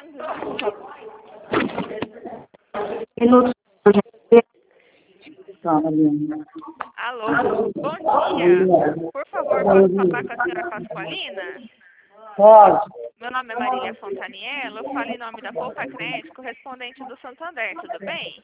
Alô, bom dia. Por favor, posso falar com a senhora Pasqualina? Pode. Meu nome é Marília Fontaniello, eu falo em nome da Poupa Crédito, correspondente do Santander, tudo bem?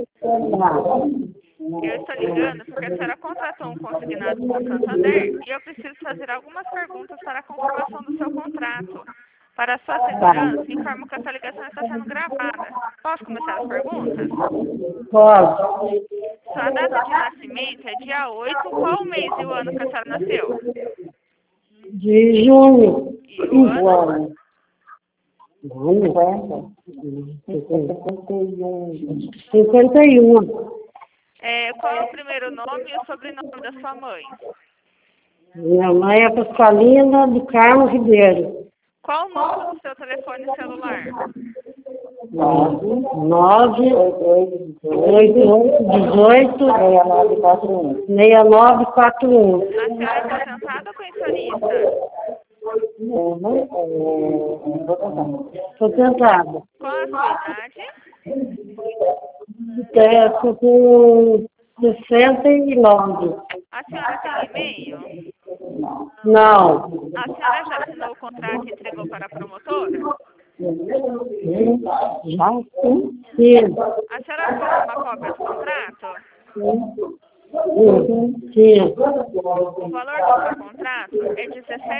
Eu estou ligando porque a senhora contratou um consignado do Santander e eu preciso fazer algumas perguntas para a comprovação do seu contrato. Para a sua segurança, informo que essa ligação está sendo gravada. Posso começar as perguntas? Pode. Sua data de nascimento é dia 8. Qual o mês e o ano que a senhora nasceu? De junho. E o ano? 51. Qual é o primeiro nome e o sobrenome da sua mãe? Minha mãe é Pasqualina do Carmo Ribeiro. Qual o número do seu telefone celular? 988186941. A senhora é aposentada ou pensionista? Estou tentada. Qual a sua idade? Estou com 69. A senhora tem e-mail? Não. A senhora já assinou o contrato e entregou para a promotora? Já? Sim. A senhora fez uma cópia do contrato? Sim. O valor do seu contrato é R$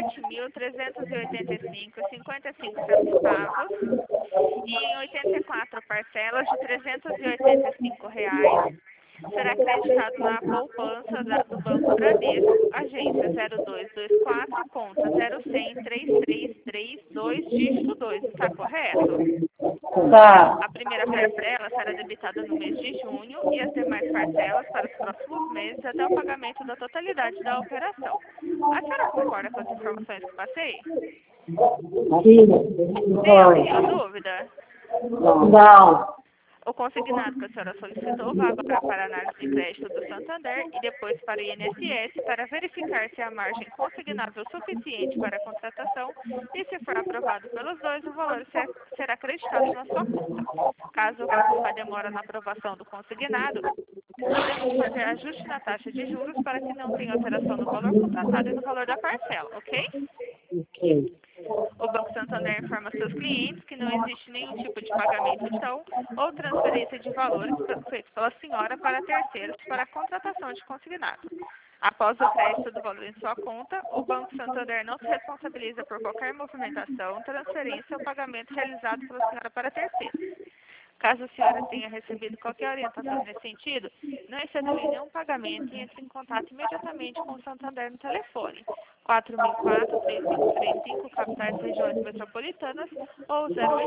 17.385,55 e em 84 parcelas de R$ 385. Será acreditado na poupança do Banco Bradesco, agência 0224, conta 01003332, dígito 2. Está correto? Tá. A primeira parcela será debitada no mês de junho e as demais parcelas para os próximos meses até o pagamento da totalidade da operação. A senhora concorda com as informações que passei? Sim. Tem alguma dúvida? Não. O consignado que a senhora solicitou vai agora para a análise de crédito do Santander e depois para o INSS para verificar se a margem consignável é suficiente para a contratação e, se for aprovado pelos dois, o valor será acreditado na sua conta. Caso ocorra demora na aprovação do consignado, podemos fazer ajuste na taxa de juros para que não tenha alteração no valor contratado e no valor da parcela, ok? Ok. O Banco Santander informa seus clientes que não existe nenhum tipo de pagamento ou transferência de valores feito pela senhora para terceiros para a contratação de consignado. Após o crédito do valor em sua conta, o Banco Santander não se responsabiliza por qualquer movimentação, transferência ou pagamento realizado pela senhora para terceiros. Caso a senhora tenha recebido qualquer orientação nesse sentido, não efetue nenhum pagamento e entre em contato imediatamente com o Santander no telefone 4004-3535, capitais regiões metropolitanas, ou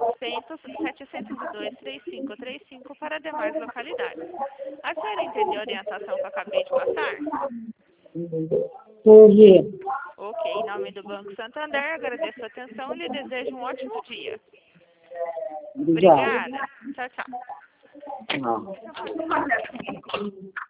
0800-702-3535 para demais localidades. A senhora entendeu a orientação que eu acabei de passar? Entendi. Ok, em nome do Banco Santander, agradeço a atenção e lhe desejo um ótimo dia. Obrigada. Obrigada. Tchau, tchau. Não.